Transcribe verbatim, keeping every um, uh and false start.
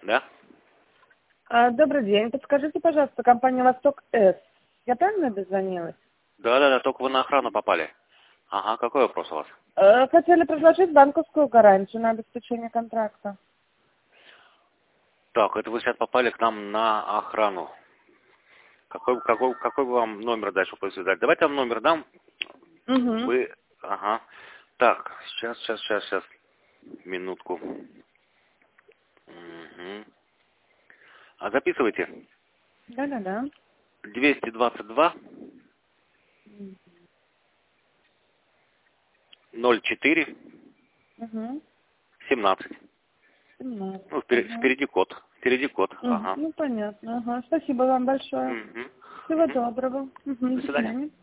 Да? А, добрый день. Подскажите, пожалуйста, компания «Восток С». Я правильно дозвонилась? Да-да-да, только вы на охрану попали. Ага, какой вопрос у вас? Э, Хотели предложить банковскую гарантию на обеспечение контракта. Так, это вы сейчас попали к нам на охрану. Какой, какой, какой вам номер дальше пойти дать? Давайте я вам номер дам. Угу. Вы, ага. Так, сейчас, сейчас, сейчас, сейчас. Минутку. Угу. А записывайте. Да-да-да. двести двадцать два ноль четыре Угу. семнадцать. семнадцать. Ну, впереди, Ага. впереди код. Впереди код. Мгм. Ага. Ну, понятно. Ага. Спасибо вам большое. Угу. Всего Угу. доброго. Угу. До До свидания. свидания.